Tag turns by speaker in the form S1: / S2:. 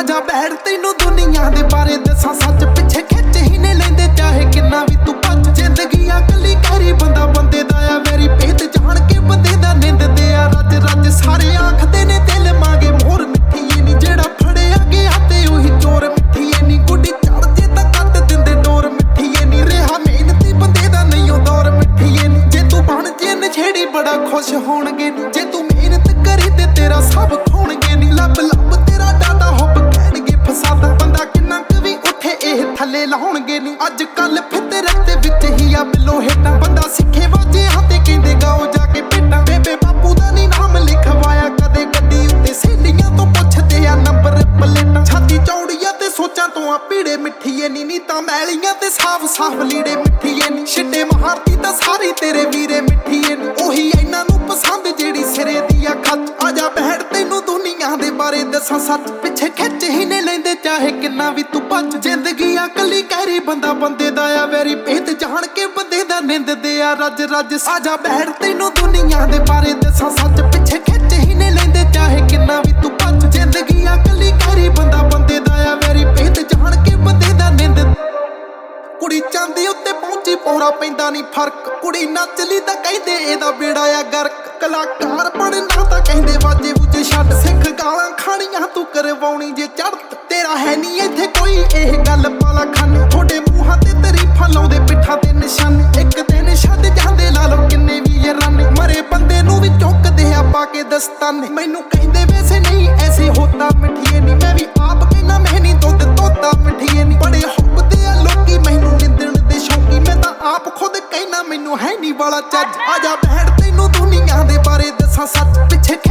S1: आजा बैठ तैनू दुनिया दे बारे दसां सच पिछे खिच ही ने लेंदे चाहे किन्ना भी तू भज जिंदगी आ कली कहरी बंदा बंदे दा आ वेरी भेद जान के बंदे दा निंददे आ रज रज सारे आखदे ने दिल मांगे मोर मिठीए नी जेड़ा फड़िया गया ते ओही चोर मिठीए नी गुड्डी चढ़ जे तां कट दिंदे डोर मिठीए नी रेहा मेहनती बंदे दा नहीं ओ दौर मिठीए नी जे तू बन जे नछेड़ी बड़ा खुश होणगे नी जे तू मेहनत करी ते तेरा सब खोणगे नी लब लब तेरा डाटा हुब कहणगे फसादा बंदा किन्ना क भी उठे एह थल्ले लाउणगे नी अज कल फितरत दे विच ही आ बिलो हेटां बंदा सिखे वाजे हाते कहंदे गाओ जाके पेटां बेबे बापू दा नी नाम लिखवाया कदे गड्डी उत्ते सहेलियां तो पुछदे आ नंबर प्लेटां छाती चौड़िया ते सोचां तो आ पीड़े मिठीए नी तां मैलियां ते साफ साफ लीड़े मिठीए नी छिट्टे मारती तां सारी तेरे वीरे मिठीए नी ओही इन्हां नूं पसंद जेड़ी सिरे दी आ खच आजा बैठ तैनू दुनिया दे बारे दसां सच पिछे खिच ही ने लेंदे चाहे किन्ना भी तू भज जिंदगी आ कली कहरी बंदा बंदे दा आ वेरी भेद जान के बंदे दा निंददे आ रज रज आजा बैठ तैनू दुनिया दे बारे दसां सच पिछे खिच ही ने लेंदे चाहे किन्ना भी तू भज जिंदगी आ कली कहरी बंदा बंदे दा आ वेरी भेद जान के बंदे दा निंद कुड़ी चांदी उत्ते पहुंची पौड़ा पैंदा नी फर्क कुड़ी नचली तां कहंदे एदा बेड़ा आ गर्क कलाकार बनना तां कहंदे वाजे वूजे छड्ड सिख गालां खाणियां तू करवाउणी जे चढ़त तेरा है नी इत्थे कोई एह गल पाला खाने थोड़े मूहां ते तरीफां लाउंदे पिट्ठां ते निशाने एक दिन छड्ड जांदे ला लो किन्ने भी ये राने मरे बंदे नूं भी चुकदे आ पा के दस्ताने मैनू कहंदे वैसे नहीं ऐसे होता मिठीए नी मैं भी आप कहना मैं नहीं दुध तोता मिठीए नी बड़े हुब्बदे आ लोकी मैनू निंदण दे शौकी मैं तां आप खुद कहना मैनू है नी वाला चज आजा बैठ तैनू दुनिया दे बारे दसां सच पिछे